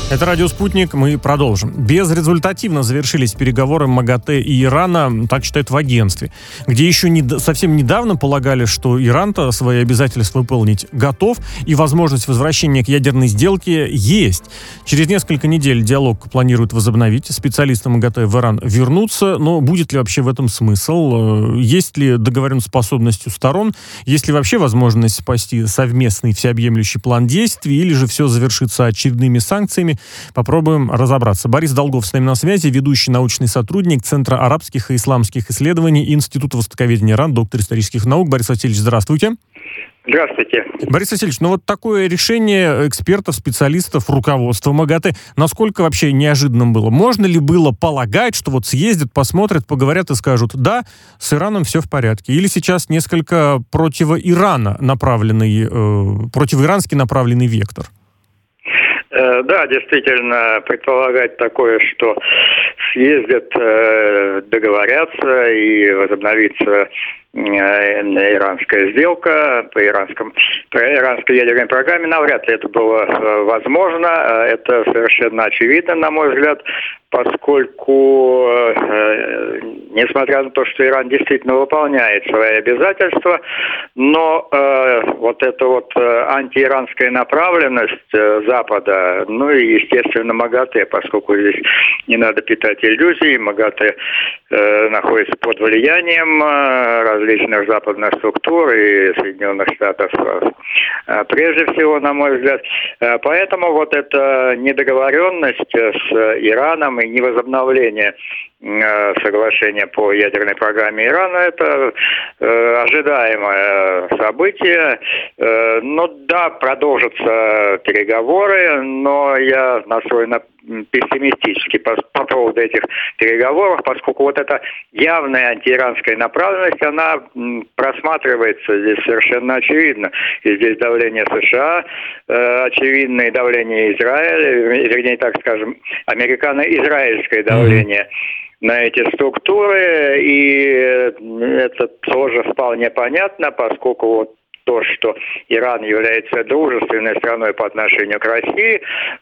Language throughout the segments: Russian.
Это «Радио Спутник». Мы продолжим. Безрезультативно завершились переговоры МАГАТЭ и Ирана, так считают в агентстве, где еще совсем недавно полагали, что Иран-то свои обязательства выполнить готов, и возможность возвращения к ядерной сделке есть. Через несколько недель диалог планируют возобновить. Специалисты МАГАТЭ в Иран вернутся, но будет ли вообще в этом смысл? Есть ли договореноспособность у сторон? Есть ли вообще возможность спасти совместный всеобъемлющий план действий, или же все завершится очередными санкциями? Попробуем разобраться. Борис Долгов с нами на связи, ведущий научный сотрудник Центра арабских и исламских исследований Института востоковедения Иран, доктор исторических наук. Борис Васильевич, здравствуйте. Здравствуйте. Борис Васильевич, ну вот такое решение экспертов, специалистов, руководства МАГАТЭ, насколько вообще неожиданным было? Можно ли было полагать, что вот съездят, посмотрят, поговорят и скажут, да, с Ираном все в порядке? Или сейчас несколько противоиранский направленный вектор? Да, действительно, предполагать такое, что съездят, договорятся и возобновится иранская сделка по иранской ядерной программе, навряд ли это было возможно. Это совершенно очевидно, на мой взгляд, поскольку, несмотря на то, что Иран действительно выполняет свои обязательства, но вот эта вот антииранская направленность Запада, ну и, естественно, МАГАТЭ, поскольку здесь не надо питать иллюзий, МАГАТЭ находится под влиянием различных западных структур и Соединенных Штатов прежде всего, на мой взгляд. Поэтому вот эта недоговоренность с Ираном и невозобновление соглашения по ядерной программе Ирана — это ожидаемое событие. Ну да, продолжатся переговоры, но я настроен пессимистически по поводу этих переговоров, поскольку вот эта явная антииранская направленность, она просматривается здесь совершенно очевидно. И здесь давление США очевидно, и давление Израиля, вернее, так скажем, американо-израильское давление на эти структуры, и это тоже вполне понятно, поскольку вот то, что Иран является дружественной страной по отношению к России,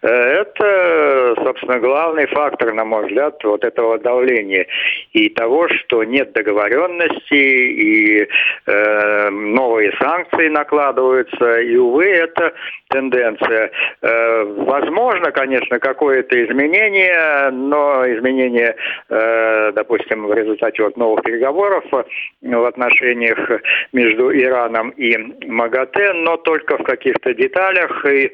это, собственно, главный фактор, на мой взгляд, вот этого давления и того, что нет договоренности, и новые санкции накладываются, и, увы, это тенденция. Возможно, конечно, какое-то изменение, но изменение, допустим, в результате вот новых переговоров в отношениях между Ираном и МАГАТЭ, но только в каких-то деталях. И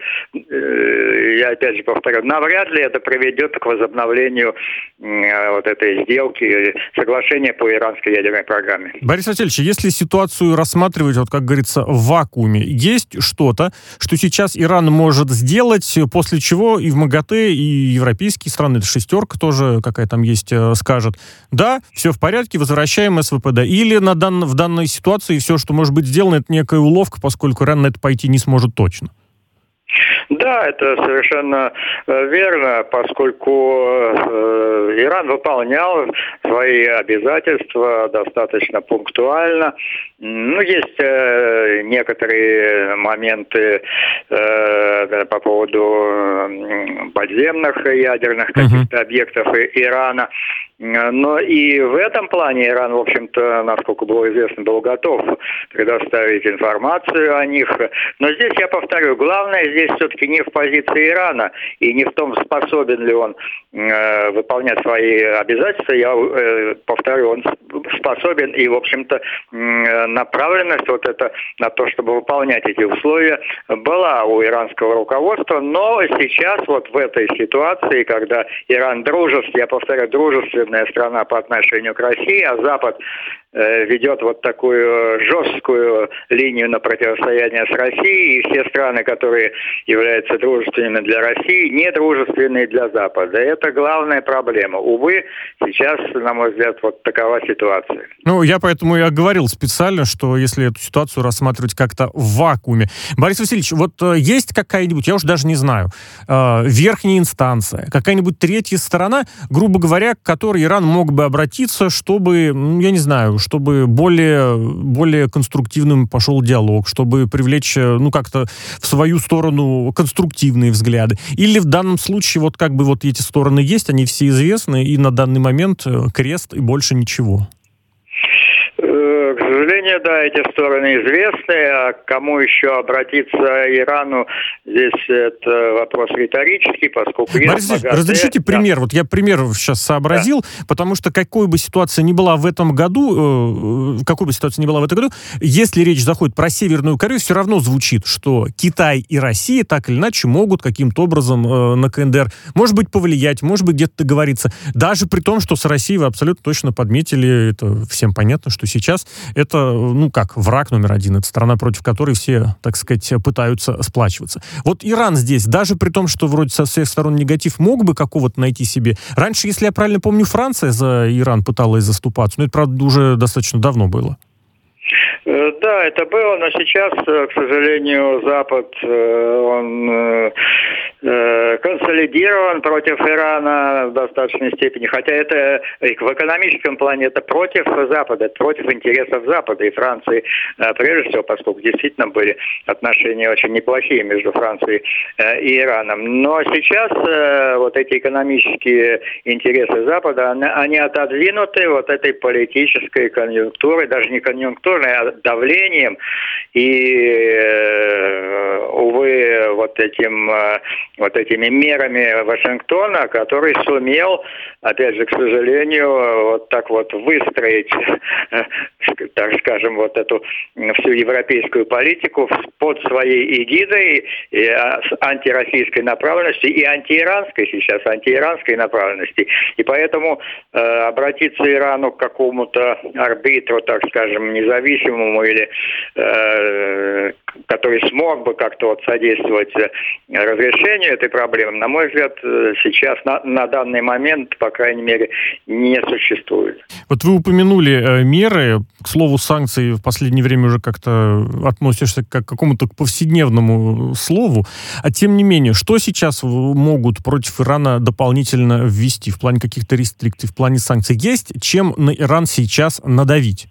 я опять же повторю, навряд ли это приведет к возобновлению вот этой сделки, соглашения по иранской ядерной программе. Борис Васильевич, если ситуацию рассматривать, вот как говорится, в вакууме, есть что-то, что сейчас Иран может сделать, после чего и в МАГАТЭ, и европейские страны, это шестерка тоже какая там есть, скажет, да, все в порядке, возвращаем СВПД. Или в данной ситуации все, что может быть сделано, это некая уловка, поскольку Иран на это пойти не сможет точно. Да, это совершенно верно, поскольку Иран выполнял свои обязательства достаточно пунктуально. Ну, есть некоторые моменты по поводу подземных ядерных каких-то объектов Ирана. Но и в этом плане Иран, в общем-то, насколько было известно, был готов предоставить информацию о них. Но здесь, я повторю, главное здесь все-таки не в позиции Ирана и не в том, способен ли он выполнять свои обязательства. Я повторю, он способен, и, в общем-то, направленность вот это на то, чтобы выполнять эти условия, была у иранского руководства. Но сейчас вот в этой ситуации, когда Иран я повторяю, дружественная страна по отношению к России, а Запад ведет вот такую жесткую линию на противостояние с Россией, и все страны, которые являются дружественными для России, недружественные для Запада. Это главная проблема. Увы, сейчас, на мой взгляд, вот такова ситуация. Ну, я поэтому и оговорил специально, что если эту ситуацию рассматривать как-то в вакууме. Борис Васильевич, вот есть какая-нибудь, я уж даже не знаю, верхняя инстанция, какая-нибудь третья сторона, грубо говоря, к которой Иран мог бы обратиться, чтобы, я не знаю, чтобы более конструктивным пошел диалог, чтобы привлечь, как-то в свою сторону конструктивные взгляды? Или в данном случае вот эти стороны есть, они все известны, и на данный момент крест и больше ничего? К сожалению, да, эти стороны известны, а к кому еще обратиться Ирану, здесь это вопрос риторический, поскольку... Борис Ильич, разрешите пример? Вот я пример сейчас сообразил, потому что какой бы ситуация ни была в этом году, если речь заходит про Северную Корею, все равно звучит, что Китай и Россия так или иначе могут каким-то образом на КНДР, может быть, повлиять, может быть, где-то договориться. Даже при том, что с Россией вы абсолютно точно подметили, это всем понятно, что сейчас это, враг номер один. Это страна, против которой все, так сказать, пытаются сплачиваться. Вот Иран здесь, даже при том, что вроде со всех сторон негатив, мог бы какого-то найти себе. Раньше, если я правильно помню, Франция за Иран пыталась заступаться. Но это, правда, уже достаточно давно было. Да, это было, но сейчас, к сожалению, Запад, он консолидирован против Ирана в достаточной степени, хотя это в экономическом плане это против Запада, это против интересов Запада и Франции, прежде всего, поскольку действительно были отношения очень неплохие между Францией и Ираном. Но сейчас вот эти экономические интересы Запада, они отодвинуты вот этой политической конъюнктурой, даже не конъюнктурной, а давлением, и, увы, вот этими мерами Вашингтона, который сумел, опять же, к сожалению, вот так вот выстроить, так скажем, вот эту всю европейскую политику под своей эгидой с антироссийской направленностью и антииранской направленности. И поэтому обратиться Ирану к какому-то арбитру, так скажем, независимому или который смог бы как-то вот содействовать разрешению этой проблемы, на мой взгляд, сейчас на данный момент, по крайней мере, не существует. Вот вы упомянули меры. К слову, санкции в последнее время уже как-то относишься к какому-то повседневному слову. А тем не менее, что сейчас могут против Ирана дополнительно ввести в плане каких-то рестрикций, в плане санкций? Есть чем на Иран сейчас надавить?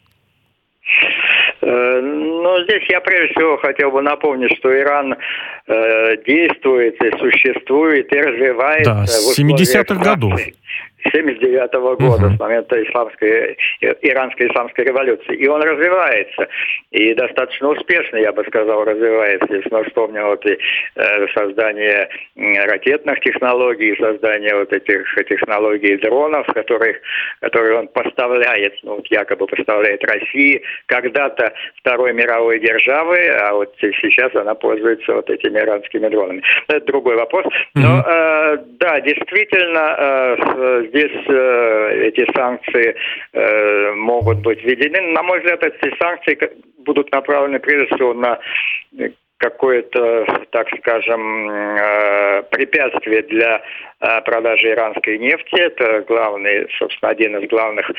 Но здесь я прежде всего хотел бы напомнить, что Иран действует и существует и развивается с 70-х годов. 1979 года, с момента иранской исламской революции. И он развивается. И достаточно успешно, я бы сказал, развивается. Если мы вспомним создание ракетных технологий, создание этих технологий дронов, которые он поставляет, якобы поставляет России, когда-то Второй мировой державы, а вот сейчас она пользуется этими иранскими дронами. Это другой вопрос. Но да, действительно, здесь эти санкции могут быть введены. На мой взгляд, эти санкции будут направлены прежде всего на какое-то, так скажем, препятствие для продажи иранской нефти. Это собственно, один из главных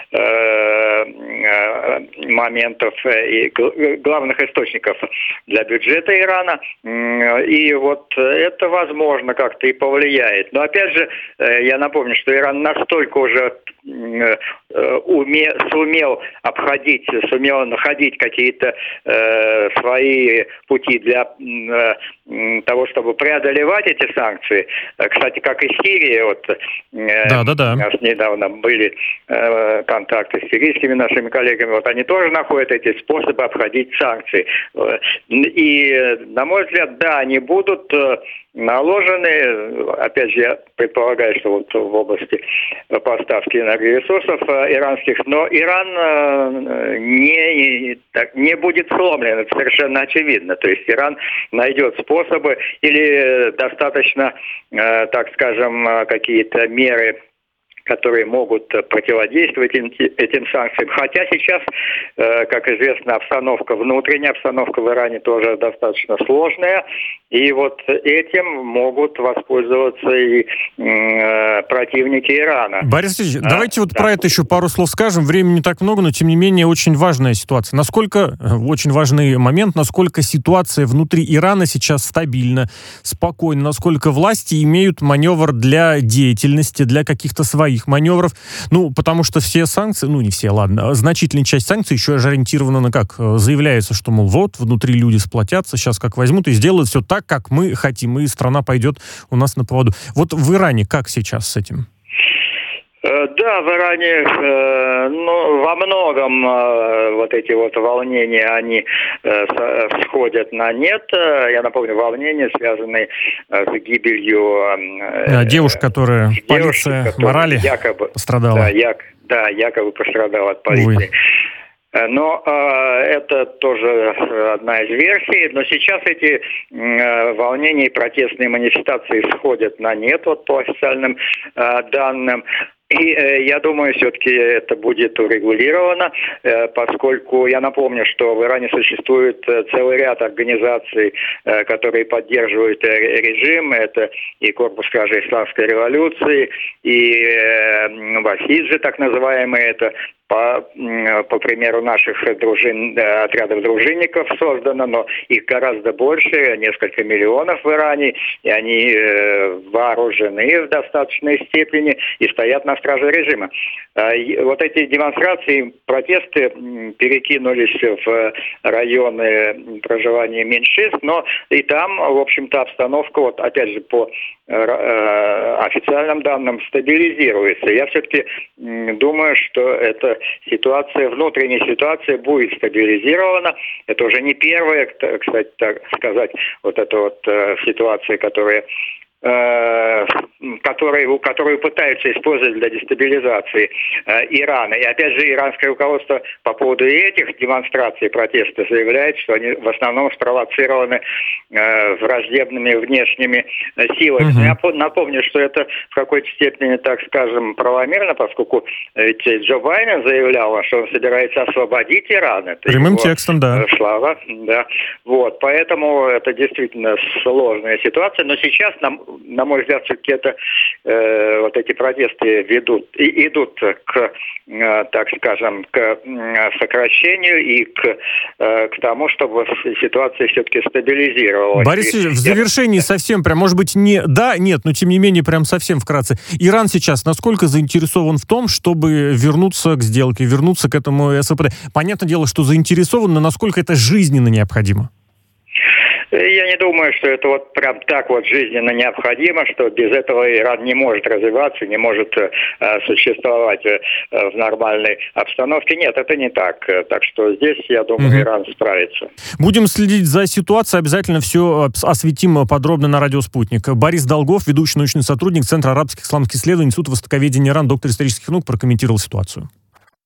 моментов и главных источников для бюджета Ирана. И вот это, возможно, как-то и повлияет. Но, опять же, я напомню, что Иран настолько уже сумел находить какие-то свои пути для того, чтобы преодолевать эти санкции. Кстати, как и Сирия, у нас недавно были контакты с сирийскими нашими коллегами, они тоже находят эти способы обходить санкции. И, на мой взгляд, да, они будут наложены, опять же, я предполагаю, что в области поставки энергоресурсов иранских, но Иран не будет сломлен, это совершенно очевидно. То есть Иран найдет способы или достаточно, так скажем, какие-то меры, которые могут противодействовать этим санкциям. Хотя сейчас, как известно, внутренняя обстановка в Иране тоже достаточно сложная. И вот этим могут воспользоваться и противники Ирана. Борис Ильич, давайте про это еще пару слов скажем. Времени не так много, но тем не менее очень важная ситуация. Очень важный момент, насколько ситуация внутри Ирана сейчас стабильна, спокойна, насколько власти имеют маневр для деятельности, для каких-то своих маневров. Потому что все санкции, не все, ладно, значительная часть санкций еще ориентирована на как? Заявляется, что, мол, вот, внутри люди сплотятся, сейчас как возьмут и сделают все так, как мы хотим, и страна пойдет у нас на поводу. Вот в Иране как сейчас с этим? Да, в Иране, во многом вот эти вот волнения, они сходят на нет. Я напомню, волнения, связанные с гибелью... девушка, которая полиция морали пострадала. Да, якобы пострадала от полиции. Но это тоже одна из версий. Но сейчас эти волнения и протестные манифестации сходят на нет, вот по официальным данным. И я думаю, все-таки это будет урегулировано, поскольку я напомню, что в Иране существует целый ряд организаций, которые поддерживают режим. Это и Корпус стражей Исламской революции, и Басиджи, так называемые, это по примеру наших отрядов дружинников создано, но их гораздо больше, несколько миллионов в Иране, и они вооружены в достаточной степени и стоят на страже режима. Вот эти демонстрации, протесты перекинулись в районы проживания меньшинств, но и там, в общем-то, обстановка, вот опять же, по официальным данным, стабилизируется. Я все-таки думаю, что эта внутренняя ситуация будет стабилизирована. Это уже не первая, кстати, так сказать, вот эта вот ситуация, которую пытаются использовать для дестабилизации Ирана. И опять же, иранское руководство по поводу этих демонстраций, протестов заявляет, что они в основном спровоцированы враждебными внешними силами. Я напомню, что это в какой-то степени, так скажем, правомерно, поскольку ведь Джо Байден заявлял, что он собирается освободить Иран. Это прямым текстом, да. Слава, да. Вот, поэтому это действительно сложная ситуация. Но сейчас на мой взгляд, все-таки вот эти протесты идут к, так скажем, к сокращению и к тому, чтобы ситуация все-таки стабилизировалась. Борис Ильич, в завершении совсем прям, может быть, не да, нет, но тем не менее прям совсем вкратце. Иран сейчас насколько заинтересован в том, чтобы вернуться к сделке, вернуться к этому СВПД? Понятное дело, что заинтересован, но насколько это жизненно необходимо? Я не думаю, что это вот прям так вот жизненно необходимо, что без этого Иран не может развиваться, не может существовать в нормальной обстановке. Нет, это не так. Так что здесь, я думаю, Иран справится. Будем следить за ситуацией, обязательно все осветим подробно на радио «Спутник». Борис Долгов, ведущий научный сотрудник Центра арабских исламских исследований Института востоковедения Иран, доктор исторических наук, прокомментировал ситуацию.